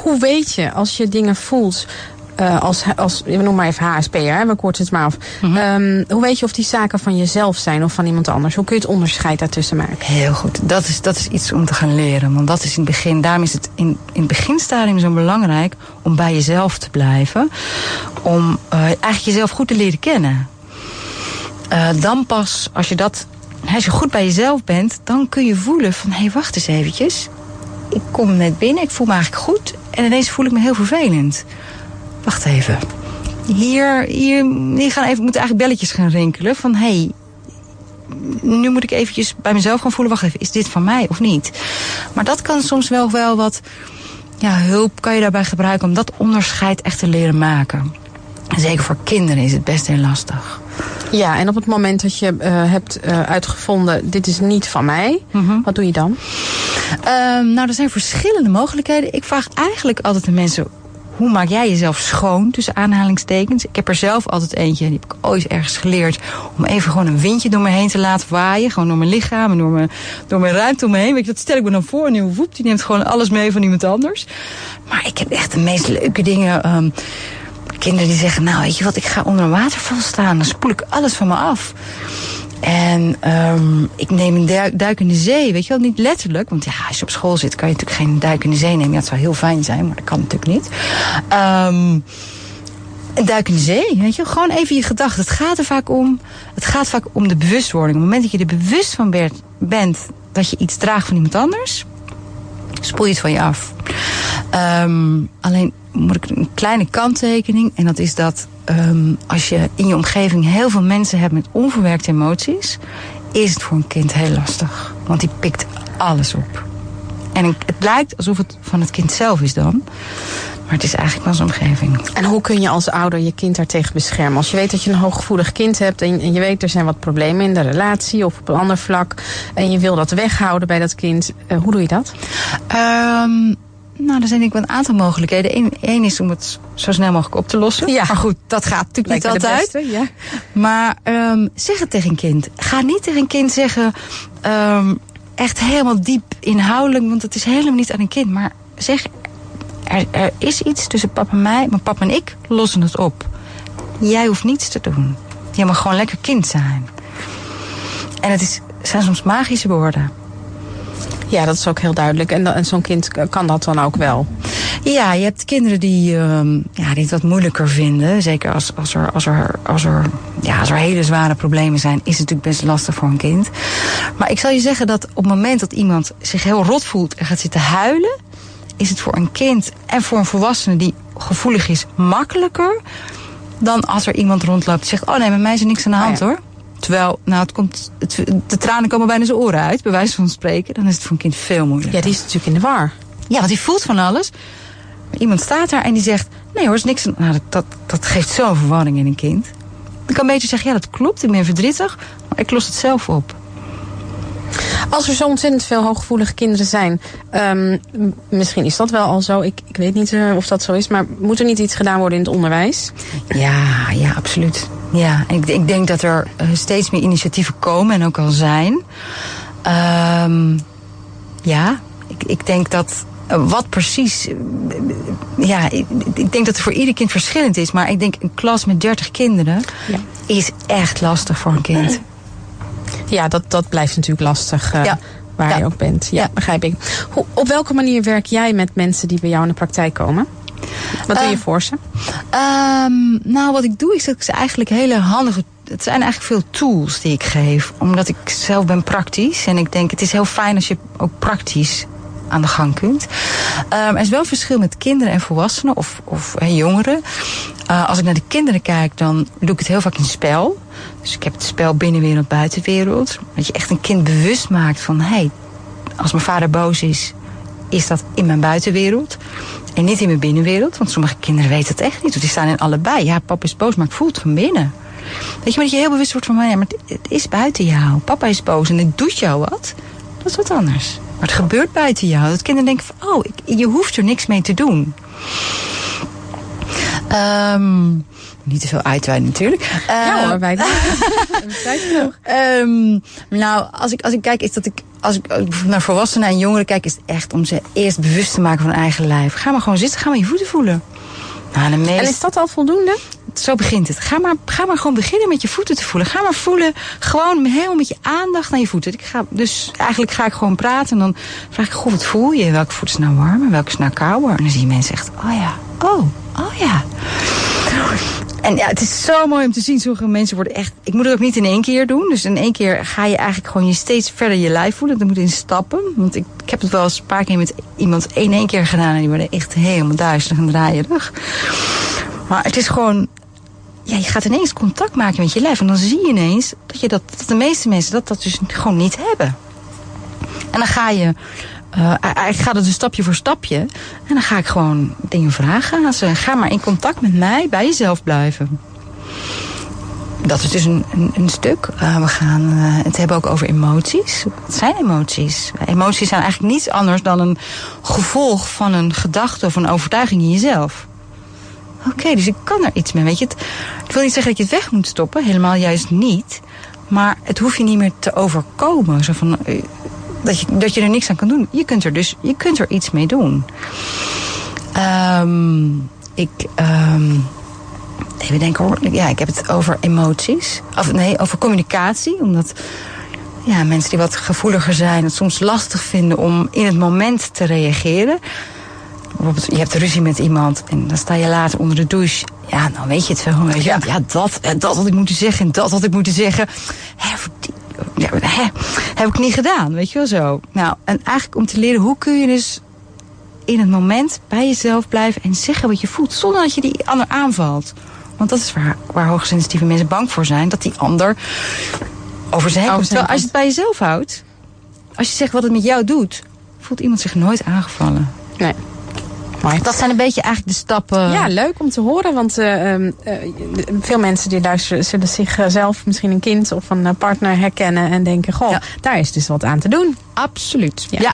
Hoe weet je als je dingen voelt... Als we noemen maar even HSP'er, we korten het maar af. Mm-hmm. Hoe weet je of die zaken van jezelf zijn of van iemand anders? Hoe kun je het onderscheid daartussen maken? Heel goed. Dat is iets om te gaan leren. Want dat is in het begin, daarom is het in het beginstadium zo belangrijk om bij jezelf te blijven. Om eigenlijk jezelf goed te leren kennen. Dan pas, als je goed bij jezelf bent, dan kun je voelen van, hé, wacht eens eventjes. Ik kom net binnen, ik voel me eigenlijk goed. En ineens voel ik me heel vervelend. Wacht even. Hier moeten eigenlijk belletjes gaan rinkelen. Van, hé, nu moet ik eventjes bij mezelf gaan voelen. Wacht even, is dit van mij of niet? Maar dat kan soms wel wat... Ja, hulp kan je daarbij gebruiken om dat onderscheid echt te leren maken. En zeker voor kinderen is het best heel lastig. Ja, en op het moment dat je hebt uitgevonden... dit is niet van mij, wat doe je dan? Nou, er zijn verschillende mogelijkheden. Ik vraag eigenlijk altijd de mensen... Hoe maak jij jezelf schoon, tussen aanhalingstekens? Ik heb er zelf altijd eentje, die heb ik ooit ergens geleerd... om even gewoon een windje door me heen te laten waaien. Gewoon door mijn lichaam en door mijn ruimte om me heen. Weet je, dat stel ik me dan voor. En die neemt gewoon alles mee van iemand anders. Maar ik heb echt de meest leuke dingen... kinderen die zeggen, nou weet je wat, ik ga onder een waterval staan. Dan spoel ik alles van me af. En ik neem een duik in de zee, weet je wel, niet letterlijk. Want ja, als je op school zit, kan je natuurlijk geen duik in de zee nemen. Ja, dat zou heel fijn zijn, maar dat kan natuurlijk niet. Een duik in de zee, weet je wel. Gewoon even je gedachten. Het gaat vaak om de bewustwording. Op het moment dat je er bewust van bent dat je iets draagt van iemand anders... spoel je het van je af. Alleen moet ik een kleine kanttekening. En dat is dat als je in je omgeving heel veel mensen hebt met onverwerkte emoties... is het voor een kind heel lastig. Want die pikt alles op. En het lijkt alsof het van het kind zelf is dan. Maar het is eigenlijk wel zijn omgeving. En hoe kun je als ouder je kind daartegen beschermen? Als je weet dat je een hooggevoelig kind hebt... en je weet er zijn wat problemen in de relatie of op een ander vlak... en je wil dat weghouden bij dat kind. Hoe doe je dat? Nou, er zijn denk ik wel een aantal mogelijkheden. Eén is om het zo snel mogelijk op te lossen. Ja. Maar goed, dat gaat natuurlijk niet altijd. Beste, ja. Maar zeg het tegen een kind. Ga niet tegen een kind zeggen... echt helemaal diep inhoudelijk, want het is helemaal niet aan een kind. Maar zeg, er is iets tussen papa en mij, maar papa en ik lossen het op. Jij hoeft niets te doen. Jij mag gewoon lekker kind zijn. En het zijn soms magische woorden. Ja, dat is ook heel duidelijk. En zo'n kind kan dat dan ook wel? Ja, je hebt kinderen die het wat moeilijker vinden. Zeker als er hele zware problemen zijn, is het natuurlijk best lastig voor een kind. Maar ik zal je zeggen dat op het moment dat iemand zich heel rot voelt en gaat zitten huilen, is het voor een kind en voor een volwassene die gevoelig is makkelijker dan als er iemand rondloopt die zegt, oh nee, met mij is er niks aan de hand hoor. Terwijl, de tranen komen bijna zijn oren uit, bij wijze van spreken. Dan is het voor een kind veel moeilijker. Ja, die is natuurlijk in de war. Ja, want die voelt van alles. Maar iemand staat daar en die zegt, nee hoor, is niks aan... Nou, dat geeft zo'n verwarring in een kind. Ik kan beter zeggen, ja, dat klopt, ik ben verdrietig. Maar ik los het zelf op. Als er zo ontzettend veel hooggevoelige kinderen zijn... misschien is dat wel al zo. Ik weet niet of dat zo is. Maar moet er niet iets gedaan worden in het onderwijs? Ja, absoluut. Ja, ik denk dat er steeds meer initiatieven komen en ook al zijn. Ik denk dat... Wat precies... ik denk dat het voor ieder kind verschillend is. Maar ik denk een klas met 30 kinderen... is echt lastig voor een kind. Ja, dat blijft natuurlijk lastig waar je ook bent. Ja, begrijp ik. Op welke manier werk jij met mensen die bij jou in de praktijk komen? Wat doe je voor ze? Wat ik doe is dat ik ze eigenlijk hele handige... Het zijn eigenlijk veel tools die ik geef. Omdat ik zelf ben praktisch. En ik denk, het is heel fijn als je ook praktisch aan de gang kunt. Er is wel een verschil met kinderen en volwassenen of jongeren. Als ik naar de kinderen kijk, dan doe ik het heel vaak in spel. Dus ik heb het spel binnenwereld, buitenwereld. Dat je echt een kind bewust maakt van... hey, als mijn vader boos is dat in mijn buitenwereld. En niet in mijn binnenwereld. Want sommige kinderen weten het echt niet. Want die staan in allebei. Ja, papa is boos, maar ik voel het van binnen. Weet je, maar dat je heel bewust wordt van... ja, maar het is buiten jou. Papa is boos en het doet jou wat. Dat is wat anders. Maar het gebeurt buiten jou. Dat kinderen denken van... je hoeft er niks mee te doen. Niet te veel uitweiden natuurlijk. Ja hoor, wij nou, als ik kijk, is dat als ik naar volwassenen en jongeren kijk, is het echt om ze eerst bewust te maken van hun eigen lijf. Ga maar gewoon zitten, ga maar je voeten voelen. Nou, En is dat al voldoende? Zo begint het. Ga maar gewoon beginnen met je voeten te voelen. Ga maar voelen, gewoon helemaal met je aandacht naar je voeten. Eigenlijk ga ik gewoon praten en dan vraag ik, goh, wat voel je? Welke voet is nou warmer, welke is nou kouder? En dan zie je mensen echt, oh ja. En ja, het is zo mooi om te zien. Sommige mensen worden echt... Ik moet het ook niet in 1 keer doen. Dus in 1 keer ga je eigenlijk gewoon je steeds verder je lijf voelen. Dat moet in stappen. Want ik heb het wel eens een paar keer met iemand in 1 keer gedaan. En die worden echt helemaal duizelig en draaierig. Maar het is gewoon... Ja, je gaat ineens contact maken met je lijf. En dan zie je ineens dat de meeste mensen dat dus gewoon niet hebben. En dan ga je... ik ga het dus stapje voor stapje. En dan ga ik gewoon dingen vragen aan ze. Ga maar in contact met mij, bij jezelf blijven. Dat is dus een stuk. We gaan het hebben ook over emoties. Wat zijn emoties? Emoties zijn eigenlijk niets anders dan een gevolg van een gedachte of een overtuiging in jezelf. Oké, dus ik kan er iets mee. Weet je, ik wil niet zeggen dat je het weg moet stoppen. Helemaal juist niet. Maar het hoef je niet meer te overkomen. Zo van... Dat je er niks aan kan doen. Je kunt er iets mee doen. Even denken hoor. Ja, ik heb het over emoties. Over communicatie. Omdat mensen die wat gevoeliger zijn het soms lastig vinden om in het moment te reageren. Bijvoorbeeld, je hebt ruzie met iemand en dan sta je later onder de douche. Ja, dan weet je het wel. Weet je, ja, dat had ik moeten zeggen en dat had ik moeten zeggen. Heb ik niet gedaan, weet je wel zo. Nou, en eigenlijk om te leren, hoe kun je dus in het moment bij jezelf blijven en zeggen wat je voelt, zonder dat je die ander aanvalt. Want dat is waar hoogsensitieve mensen bang voor zijn, dat die ander over zijn heen komt. Terwijl als je het bij jezelf houdt, als je zegt wat het met jou doet, voelt iemand zich nooit aangevallen. Nee. Maar dat zijn een beetje eigenlijk de stappen. Ja, leuk om te horen. Want veel mensen die luisteren zullen zichzelf misschien een kind of een partner herkennen en denken, goh, daar is dus wat aan te doen. Absoluut. Ja.